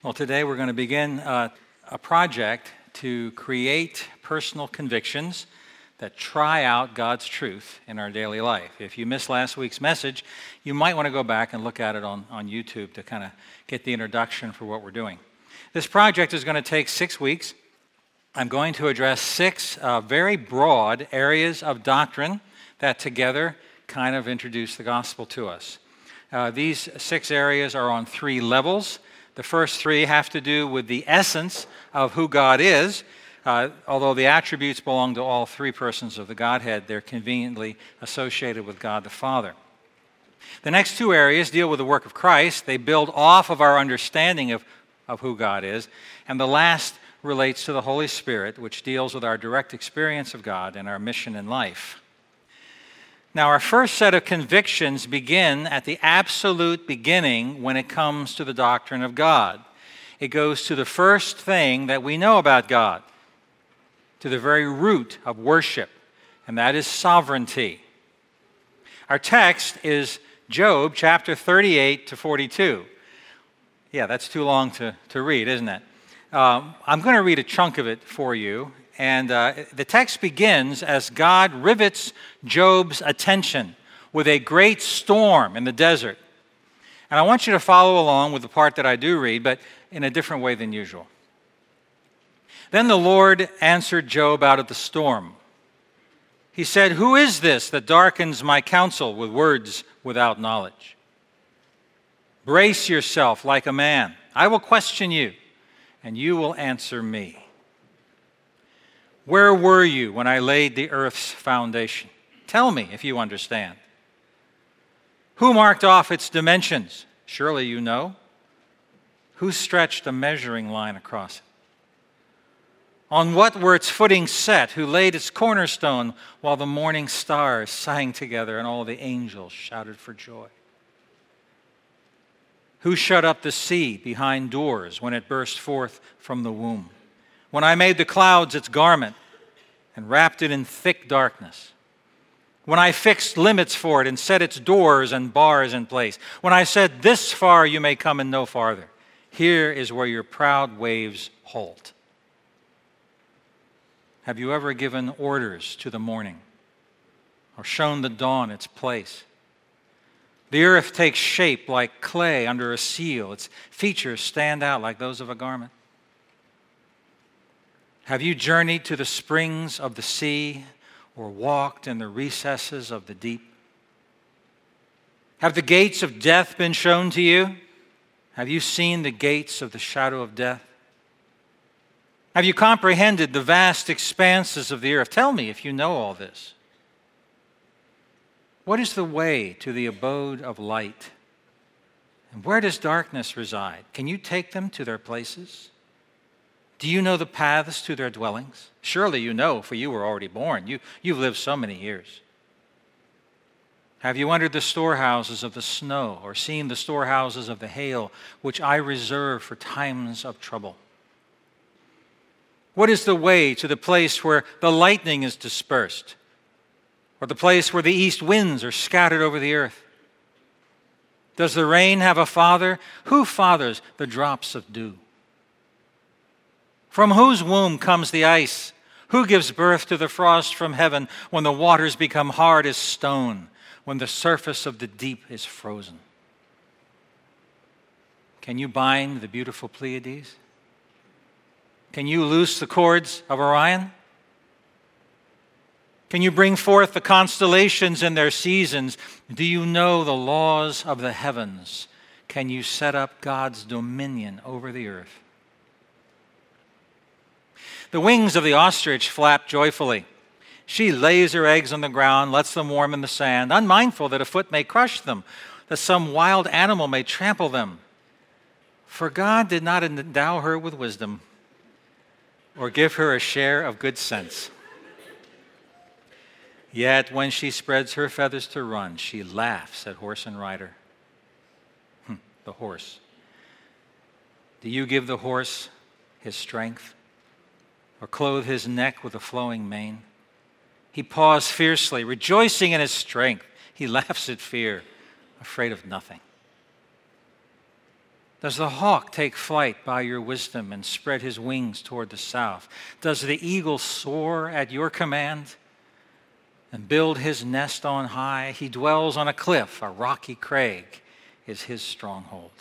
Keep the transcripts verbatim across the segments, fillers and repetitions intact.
Well, today we're going to begin uh, a project to create personal convictions that try out God's truth in our daily life. If you missed last week's message, you might want to go back and look at it on, on YouTube to kind of get the introduction for what we're doing. This project is going to take six weeks. I'm going to address six uh, very broad areas of doctrine that together kind of introduce the gospel to us. Uh, these six areas are on three levels. The first three have to do with the essence of who God is. Uh, although the attributes belong to all three persons of the Godhead, they're conveniently associated with God the Father. The next two areas deal with the work of Christ. They build off of our understanding of, of who God is. And the last relates to the Holy Spirit, which deals with our direct experience of God and our mission in life. Now, our first set of convictions begin at the absolute beginning when it comes to the doctrine of God. It goes to the first thing that we know about God, to the very root of worship, and that is sovereignty. Our text is Job chapter thirty-eight to forty-two. Yeah, that's too long to, to read, isn't it? Um, I'm going to read a chunk of it for you. And uh, the text begins as God rivets Job's attention with a great storm in the desert. And I want you to follow along with the part that I do read, but in a different way than usual. Then the Lord answered Job out of the storm. He said, "Who is this that darkens my counsel with words without knowledge? Brace yourself like a man. I will question you, and you will answer me. Where were you when I laid the earth's foundation? Tell me if you understand. Who marked off its dimensions? Surely you know. Who stretched a measuring line across it? On what were its footings set? Who laid its cornerstone while the morning stars sang together and all the angels shouted for joy? Who shut up the sea behind doors when it burst forth from the womb? When I made the clouds its garment and wrapped it in thick darkness. When I fixed limits for it and set its doors and bars in place. When I said, this far you may come and no farther. Here is where your proud waves halt. Have you ever given orders to the morning or shown the dawn its place? The earth takes shape like clay under a seal. Its features stand out like those of a garment. Have you journeyed to the springs of the sea or walked in the recesses of the deep? Have the gates of death been shown to you? Have you seen the gates of the shadow of death? Have you comprehended the vast expanses of the earth? Tell me if you know all this. What is the way to the abode of light? And where does darkness reside? Can you take them to their places? Do you know the paths to their dwellings? Surely you know, for you were already born. You, you've lived so many years. Have you entered the storehouses of the snow or seen the storehouses of the hail, which I reserve for times of trouble? What is the way to the place where the lightning is dispersed, or the place where the east winds are scattered over the earth? Does the rain have a father? Who fathers the drops of dew? From whose womb comes the ice? Who gives birth to the frost from heaven when the waters become hard as stone, when the surface of the deep is frozen? Can you bind the beautiful Pleiades? Can you loose the cords of Orion? Can you bring forth the constellations in their seasons? Do you know the laws of the heavens? Can you set up God's dominion over the earth? The wings of the ostrich flap joyfully. She lays her eggs on the ground, lets them warm in the sand, unmindful that a foot may crush them, that some wild animal may trample them. For God did not endow her with wisdom or give her a share of good sense. Yet when she spreads her feathers to run, she laughs at horse and rider. Hm, the horse. Do you give the horse his strength, or clothe his neck with a flowing mane? He paws fiercely, rejoicing in his strength. He laughs at fear, afraid of nothing. Does the hawk take flight by your wisdom and spread his wings toward the south? Does the eagle soar at your command and build his nest on high? He dwells on a cliff, a rocky crag is his stronghold.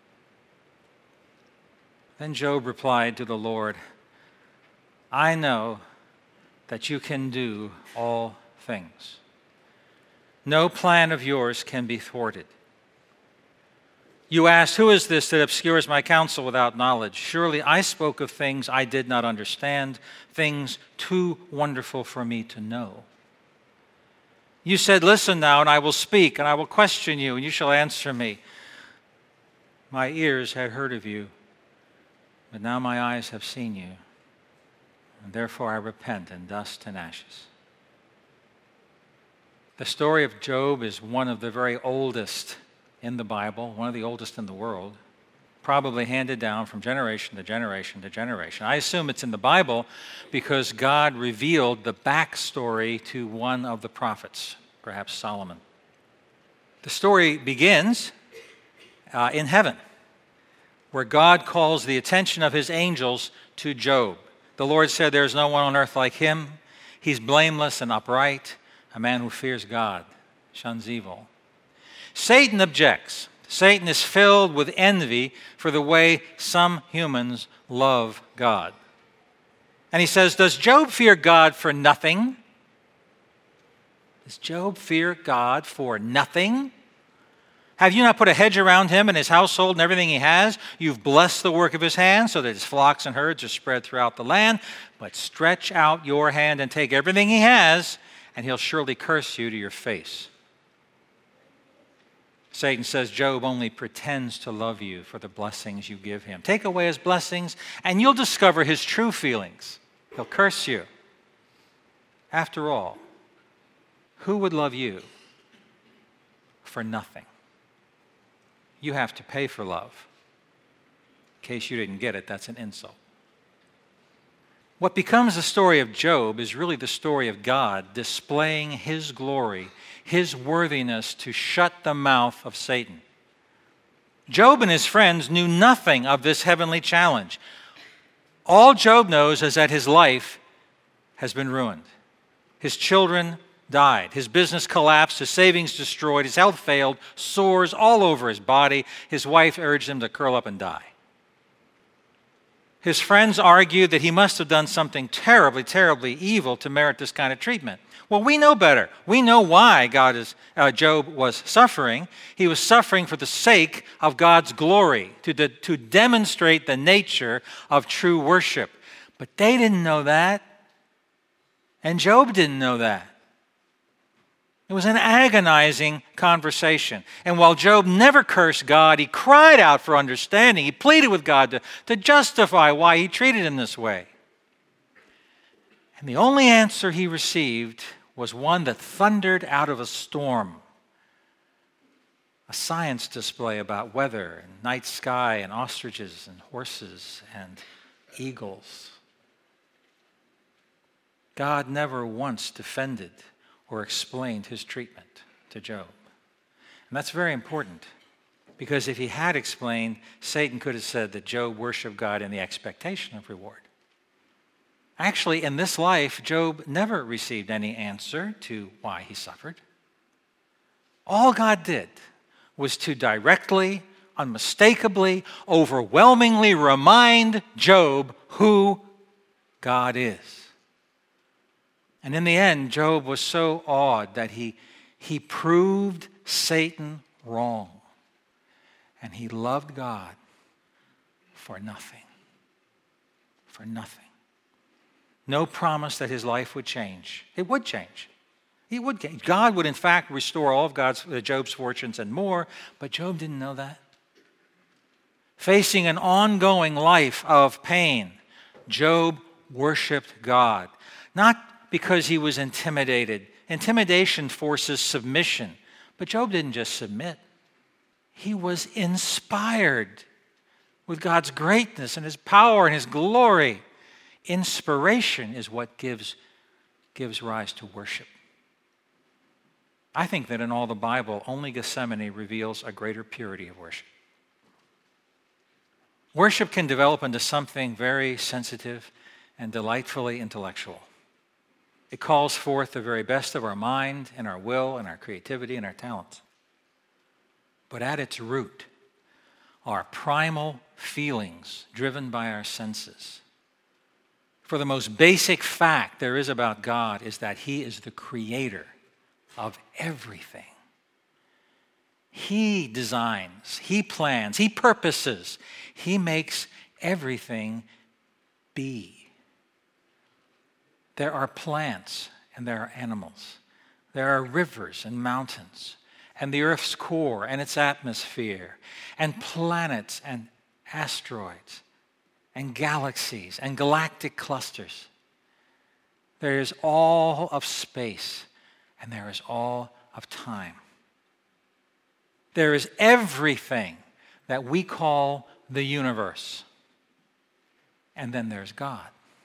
Then Job replied to the Lord, I know that you can do all things. No plan of yours can be thwarted. You asked, who is this that obscures my counsel without knowledge? Surely I spoke of things I did not understand, things too wonderful for me to know. You said, listen now, and I will speak, and I will question you, and you shall answer me. My ears had heard of you, but now my eyes have seen you, and therefore I repent in dust and ashes. The story of Job is one of the very oldest in the Bible, one of the oldest in the world, probably handed down from generation to generation to generation. I assume it's in the Bible because God revealed the backstory to one of the prophets, perhaps Solomon. The story begins uh, in heaven, where God calls the attention of his angels to Job. The Lord said, there is no one on earth like him. He's blameless and upright, a man who fears God, shuns evil. Satan objects. Satan is filled with envy for the way some humans love God. And he says, does Job fear God for nothing? Does Job fear God for nothing? Have you not put a hedge around him and his household and everything he has? You've blessed the work of his hands so that his flocks and herds are spread throughout the land. But stretch out your hand and take everything he has, and he'll surely curse you to your face. Satan says Job only pretends to love you for the blessings you give him. Take away his blessings, and you'll discover his true feelings. He'll curse you. After all, who would love you for nothing? You have to pay for love. In case you didn't get it, that's an insult. What becomes the story of Job is really the story of God displaying his glory, his worthiness to shut the mouth of Satan. Job and his friends knew nothing of this heavenly challenge. All Job knows is that his life has been ruined. His children died. His business collapsed. His savings destroyed. His health failed. Sores all over his body. His wife urged him to curl up and die. His friends argued that he must have done something terribly, terribly evil to merit this kind of treatment. Well, we know better. We know why God is, uh, Job was suffering. He was suffering for the sake of God's glory, to, de- to demonstrate the nature of true worship. But they didn't know that, and Job didn't know that. It was an agonizing conversation. And while Job never cursed God, he cried out for understanding. He pleaded with God to, to justify why he treated him this way. And the only answer he received was one that thundered out of a storm. A science display about weather and night sky and ostriches and horses and eagles. God never once defended or explained his treatment to Job. And that's very important, because if he had explained, Satan could have said that Job worshiped God in the expectation of reward. Actually, in this life, Job never received any answer to why he suffered. All God did was to directly, unmistakably, overwhelmingly remind Job who God is. And in the end, Job was so awed that he, he proved Satan wrong. And he loved God for nothing. For nothing. No promise that his life would change. It would change. He would change. God would in fact restore all of God's, uh, Job's fortunes and more, but Job didn't know that. Facing an ongoing life of pain, Job worshiped God. Not because he was intimidated. Intimidation forces submission. But Job didn't just submit. He was inspired with God's greatness and his power and his glory. Inspiration is what gives, gives rise to worship. I think that in all the Bible, only Gethsemane reveals a greater purity of worship. Worship can develop into something very sensitive and delightfully intellectual. It calls forth the very best of our mind and our will and our creativity and our talents. But at its root are primal feelings driven by our senses. For the most basic fact there is about God is that He is the creator of everything. He designs, He plans, He purposes, He makes everything be. There are plants and there are animals. There are rivers and mountains and the earth's core and its atmosphere and planets and asteroids and galaxies and galactic clusters. There is all of space and there is all of time. There is everything that we call the universe. And then there's God.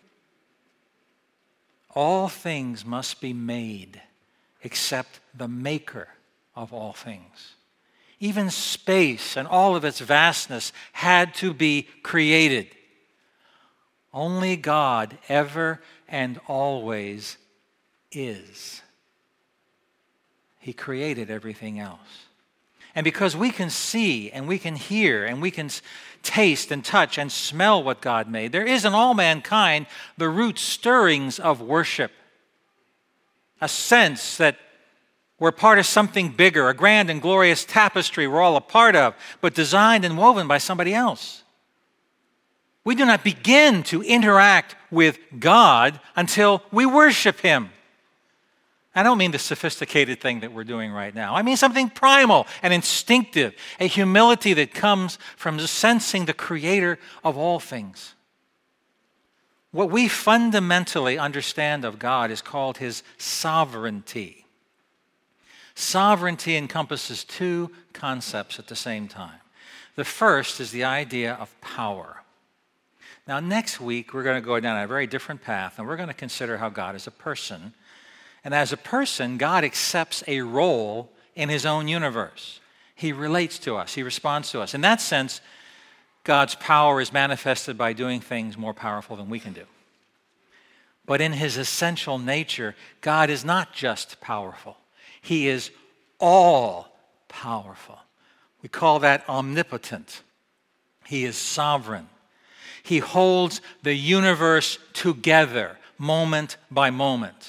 All things must be made except the maker of all things. Even space and all of its vastness had to be created. Only God ever and always is. He created everything else. And because we can see and we can hear and we can taste and touch and smell what God made, there is in all mankind the root stirrings of worship. A sense that we're part of something bigger, a grand and glorious tapestry we're all a part of, but designed and woven by somebody else. We do not begin to interact with God until we worship Him. I don't mean the sophisticated thing that we're doing right now. I mean something primal and instinctive, a humility that comes from sensing the Creator of all things. What we fundamentally understand of God is called His sovereignty. Sovereignty encompasses two concepts at the same time. The first is the idea of power. Now, next week, we're going to go down a very different path, and we're going to consider how God is a person. And as a person, God accepts a role in His own universe. He relates to us. He responds to us. In that sense, God's power is manifested by doing things more powerful than we can do. But in His essential nature, God is not just powerful. He is all powerful. We call that omnipotent. He is sovereign. He holds the universe together, moment by moment.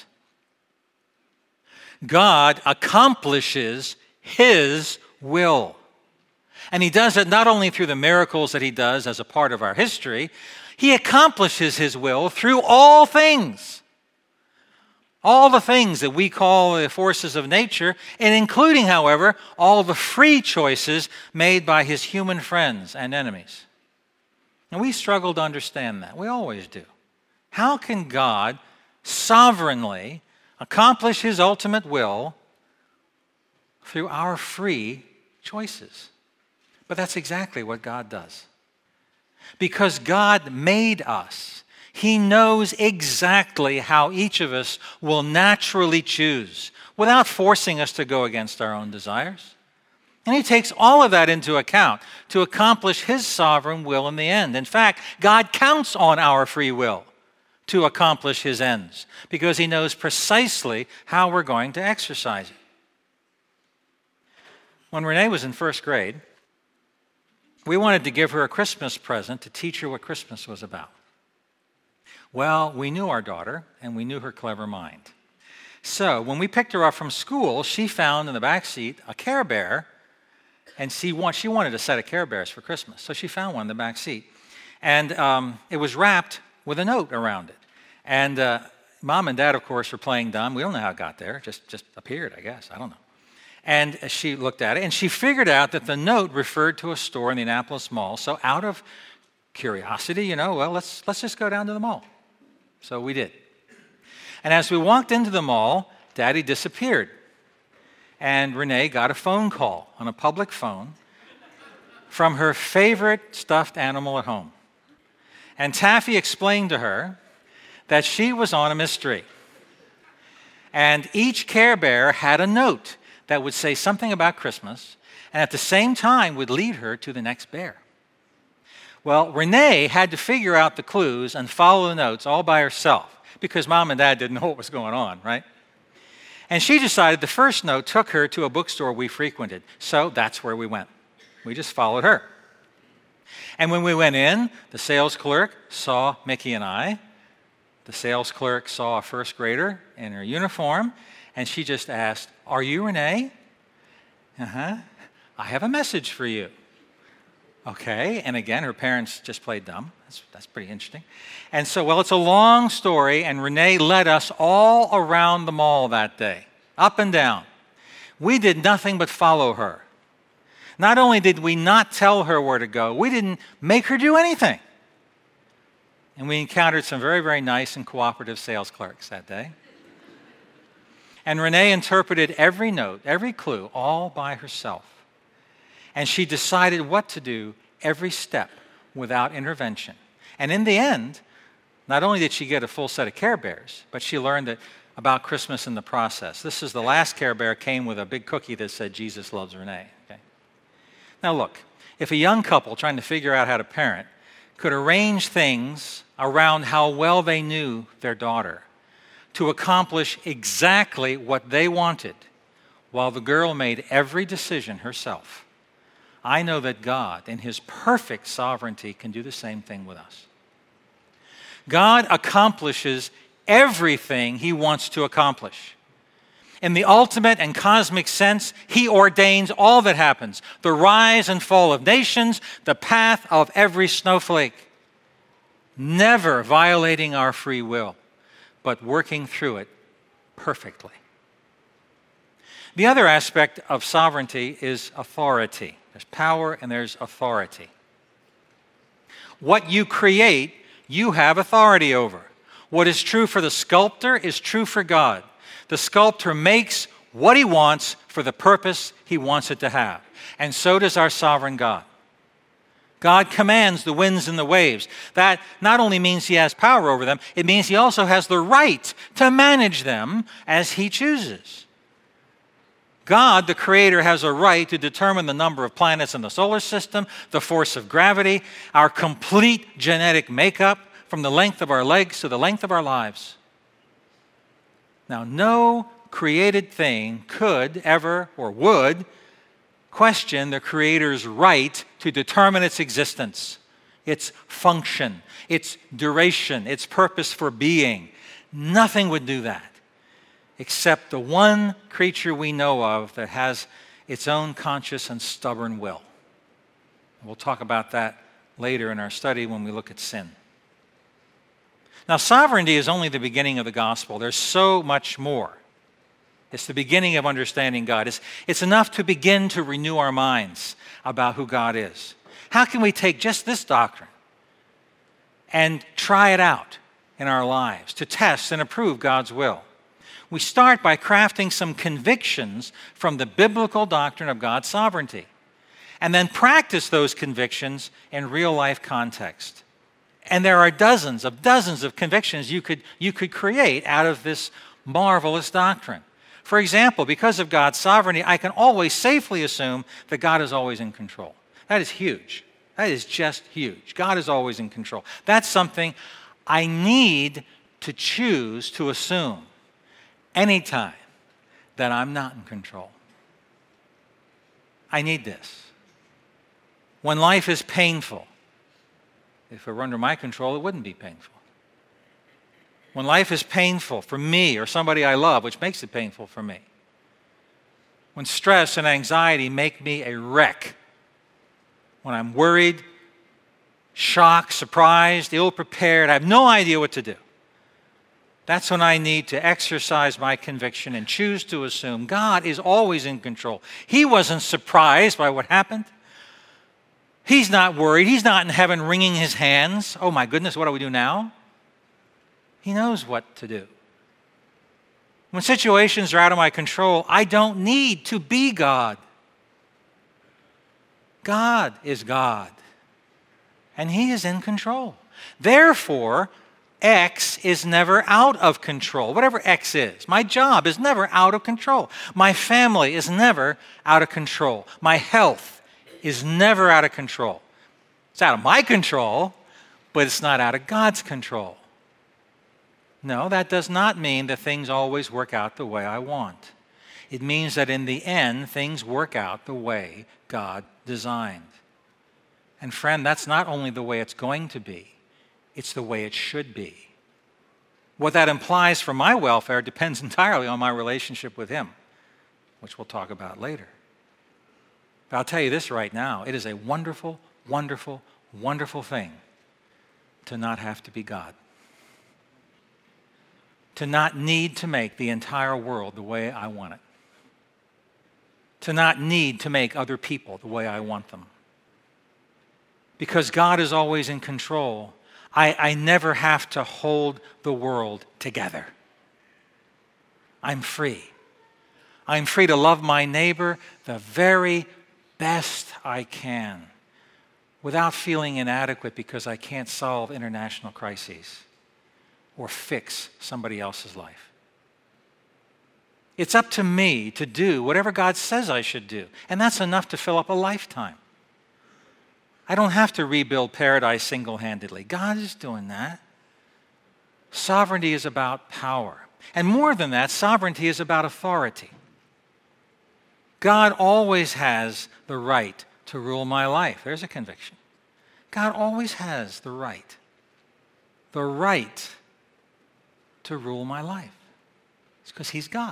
God accomplishes His will. And He does it not only through the miracles that He does as a part of our history, He accomplishes His will through all things. All the things that we call the forces of nature, and including, however, all the free choices made by His human friends and enemies. And we struggle to understand that. We always do. How can God sovereignly accomplish His ultimate will through our free choices? But that's exactly what God does. Because God made us, He knows exactly how each of us will naturally choose without forcing us to go against our own desires. And He takes all of that into account to accomplish His sovereign will in the end. In fact, God counts on our free will to accomplish His ends because He knows precisely how we're going to exercise it. When Renee was in first grade, we wanted to give her a Christmas present to teach her what Christmas was about. Well, we knew our daughter, and we knew her clever mind. So when we picked her up from school, she found in the back seat a Care Bear, and she, want, she wanted a set of Care Bears for Christmas. So she found one in the back seat. And um, it was wrapped with a note around it. And uh, Mom and Dad, of course, were playing dumb. We don't know how it got there. It just, just appeared, I guess. I don't know. And she looked at it, and she figured out that the note referred to a store in the Annapolis Mall. So out of curiosity, you know, well, let's, let's just go down to the mall. So we did. And as we walked into the mall, Daddy disappeared. And Renee got a phone call on a public phone from her favorite stuffed animal at home. And Taffy explained to her that she was on a mystery. And each Care Bear had a note that would say something about Christmas, and at the same time would lead her to the next bear. Well, Renee had to figure out the clues and follow the notes all by herself because mom and dad didn't know what was going on, right? And she decided the first note took her to a bookstore we frequented. So that's where we went. We just followed her. And when we went in, the sales clerk saw Mickey and I. The sales clerk saw a first grader in her uniform, and she just asked, "Are you Renee?" "Uh-huh. I have a message for you." Okay, and again, her parents just played dumb. That's, that's pretty interesting. And so, well, it's a long story, and Renee led us all around the mall that day, up and down. We did nothing but follow her. Not only did we not tell her where to go, we didn't make her do anything. And we encountered some very, very nice and cooperative sales clerks that day. And Renee interpreted every note, every clue, all by herself. And she decided what to do every step without intervention. And in the end, not only did she get a full set of Care Bears, but she learned that about Christmas in the process. This is the last Care Bear came with a big cookie that said, "Jesus loves Renee." Okay? Now look, if a young couple trying to figure out how to parent could arrange things around how well they knew their daughter to accomplish exactly what they wanted, while the girl made every decision herself, I know that God, in His perfect sovereignty, can do the same thing with us. God accomplishes everything He wants to accomplish. In the ultimate and cosmic sense, He ordains all that happens, the rise and fall of nations, the path of every snowflake, never violating our free will, but working through it perfectly. The other aspect of sovereignty is authority. There's power and there's authority. What you create, you have authority over. What is true for the sculptor is true for God. The sculptor makes what he wants for the purpose he wants it to have. And so does our sovereign God. God commands the winds and the waves. That not only means He has power over them, it means He also has the right to manage them as He chooses. God, the Creator, has a right to determine the number of planets in the solar system, the force of gravity, our complete genetic makeup, from the length of our legs to the length of our lives. Now, no created thing could ever or would question the Creator's right to determine its existence, its function, its duration, its purpose for being. Nothing would do that, except the one creature we know of that has its own conscious and stubborn will. We'll talk about that later in our study when we look at sin. Now, sovereignty is only the beginning of the gospel. There's so much more. It's the beginning of understanding God. It's, it's enough to begin to renew our minds about who God is. How can we take just this doctrine and try it out in our lives to test and approve God's will? We start by crafting some convictions from the biblical doctrine of God's sovereignty, and then practice those convictions in real-life context. And there are dozens of dozens of convictions you could, you could create out of this marvelous doctrine. For example, because of God's sovereignty, I can always safely assume that God is always in control. That is huge. That is just huge. God is always in control. That's something I need to choose to assume anytime that I'm not in control. I need this. When life is painful, if it were under my control, it wouldn't be painful. When life is painful for me or somebody I love, which makes it painful for me. When stress and anxiety make me a wreck. When I'm worried, shocked, surprised, ill-prepared, I have no idea what to do. That's when I need to exercise my conviction and choose to assume God is always in control. He wasn't surprised by what happened. He's not worried. He's not in heaven wringing His hands. Oh my goodness, what do we do now? He knows what to do. When situations are out of my control, I don't need to be God. God is God, and He is in control. Therefore, X is never out of control, whatever X is. My job is never out of control. My family is never out of control. My health is never out of control. It's out of my control, but it's not out of God's control. No, that does not mean that things always work out the way I want. It means that in the end, things work out the way God designed. And friend, that's not only the way it's going to be, it's the way it should be. What that implies for my welfare depends entirely on my relationship with Him, which we'll talk about later. But I'll tell you this right now, it is a wonderful, wonderful, wonderful thing to not have to be God. To not need to make the entire world the way I want it. To not need to make other people the way I want them. Because God is always in control, I, I never have to hold the world together. I'm free. I'm free to love my neighbor the very best I can without feeling inadequate because I can't solve international crises or fix somebody else's life. It's up to me to do whatever God says I should do, and that's enough to fill up a lifetime. I don't have to rebuild paradise single-handedly. God is doing that. Sovereignty is about power. And more than that, sovereignty is about authority. God always has the right to rule my life. There's a conviction. God always has the right. The right to rule my life. It's because He's God.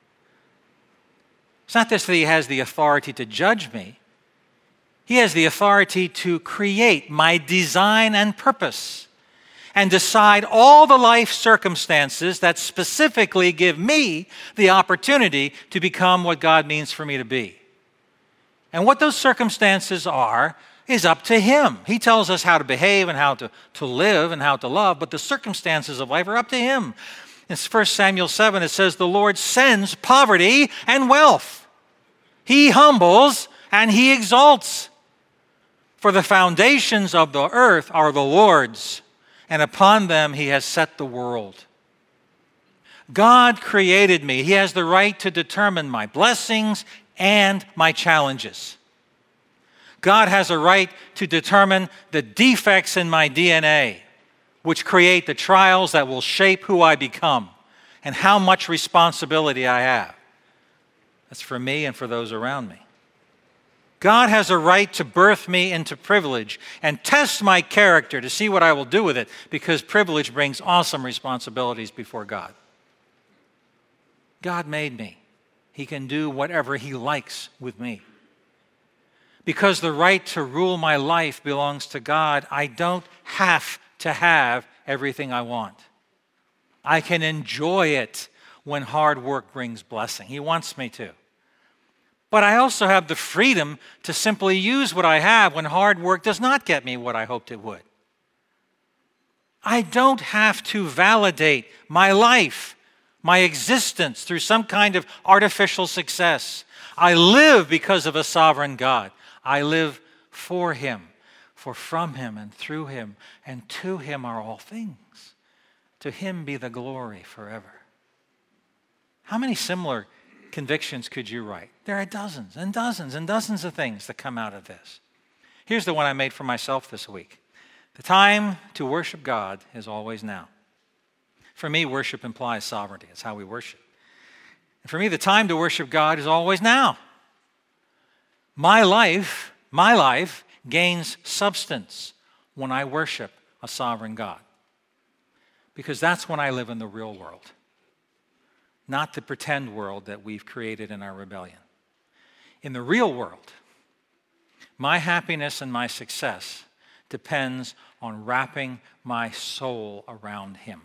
It's not just that He has the authority to judge me. He has the authority to create my design and purpose and decide all the life circumstances that specifically give me the opportunity to become what God means for me to be. And what those circumstances are is up to Him. He tells us how to behave and how to, to live and how to love, but the circumstances of life are up to Him. In First Samuel seven, it says, the Lord sends poverty and wealth. He humbles and He exalts. For the foundations of the earth are the Lord's, and upon them He has set the world. God created me. He has the right to determine my blessings and my challenges. God has a right to determine the defects in my D N A, which create the trials that will shape who I become and how much responsibility I have. That's for me and for those around me. God has a right to birth me into privilege and test my character to see what I will do with it, because privilege brings awesome responsibilities before God. God made me. He can do whatever He likes with me. Because the right to rule my life belongs to God, I don't have to have everything I want. I can enjoy it when hard work brings blessing. He wants me to. But I also have the freedom to simply use what I have when hard work does not get me what I hoped it would. I don't have to validate my life, my existence through some kind of artificial success. I live because of a sovereign God. I live for Him, for from Him and through Him and to Him are all things. To Him be the glory forever. How many similar convictions could you write? There are dozens and dozens and dozens of things that come out of this. Here's the one I made for myself this week. The time to worship God is always now. For me, worship implies sovereignty. It's how we worship. And for me, the time to worship God is always now. My life, my life gains substance when I worship a sovereign God. Because that's when I live in the real world. Not the pretend world that we've created in our rebellion. In the real world, my happiness and my success depends on wrapping my soul around Him.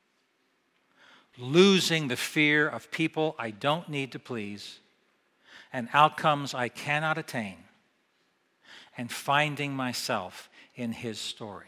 Losing the fear of people I don't need to please and outcomes I cannot attain, and finding myself in His story.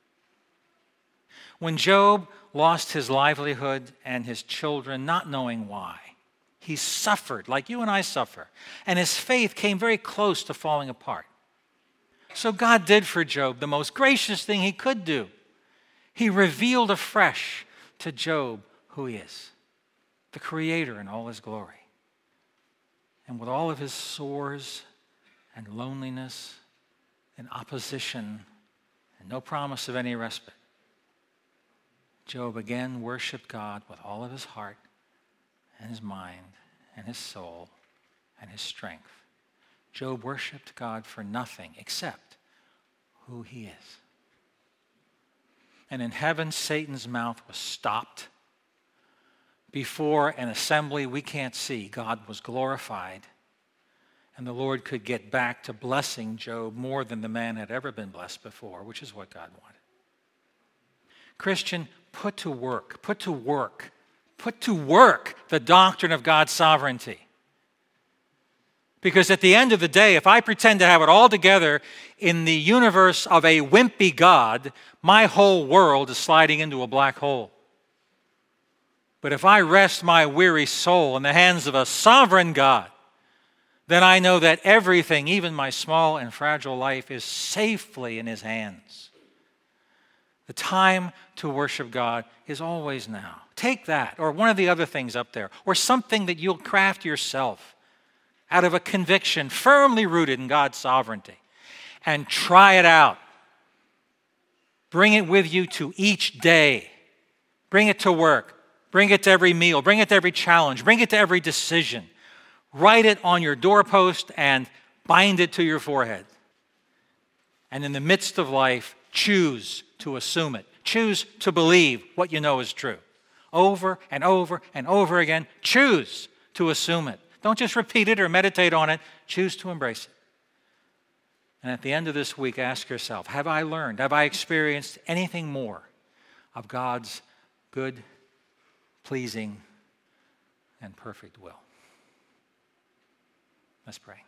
When Job lost his livelihood and his children, not knowing why, he suffered like you and I suffer, and his faith came very close to falling apart. So God did for Job the most gracious thing He could do. He revealed afresh to Job who He is, the Creator in all His glory. And with all of his sores and loneliness and opposition no promise of any respite. Job again worshiped God with all of his heart and his mind and his soul and his strength. Job worshiped God for nothing except who he is. And in heaven, Satan's mouth was stopped. Before an assembly we can't see, God was glorified. And the Lord could get back to blessing Job more than the man had ever been blessed before, which is what God wanted. Christian, put to work, put to work, put to work the doctrine of God's sovereignty. Because at the end of the day, if I pretend to have it all together in the universe of a wimpy God, my whole world is sliding into a black hole. But if I rest my weary soul in the hands of a sovereign God, then I know that everything, even my small and fragile life, is safely in his hands. The time to worship God is always now. Take that, or one of the other things up there, or something that you'll craft yourself out of a conviction firmly rooted in God's sovereignty, and try it out. Bring it with you to each day. Bring it to work. Bring it to every meal. Bring it to every challenge. Bring it to every decision. Write it on your doorpost and bind it to your forehead. And in the midst of life, choose to assume it. Choose to believe what you know is true. Over and over and over again, choose to assume it. Don't just repeat it or meditate on it. Choose to embrace it. And at the end of this week, ask yourself, have I learned, have I experienced anything more of God's good, pleasing, and perfect will? Let's pray.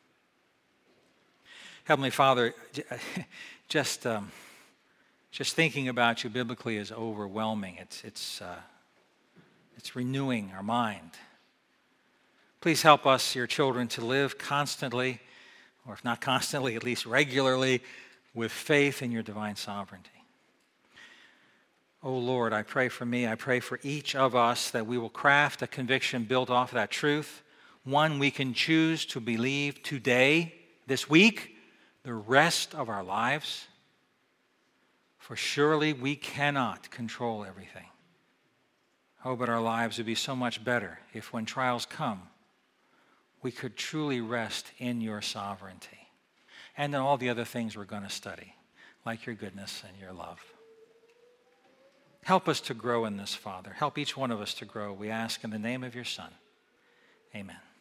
Heavenly Father, just um, just thinking about you biblically is overwhelming. It's it's uh, it's renewing our mind. Please help us, your children, to live constantly, or if not constantly, at least regularly, with faith in your divine sovereignty. Oh Lord, I pray for me, I pray for each of us that we will craft a conviction built off that truth, one we can choose to believe today, this week, the rest of our lives. For surely we cannot control everything. Oh, but our lives would be so much better if when trials come, we could truly rest in your sovereignty and in all the other things we're going to study, like your goodness and your love. Help us to grow in this, Father. Help each one of us to grow, we ask in the name of your Son. Amen.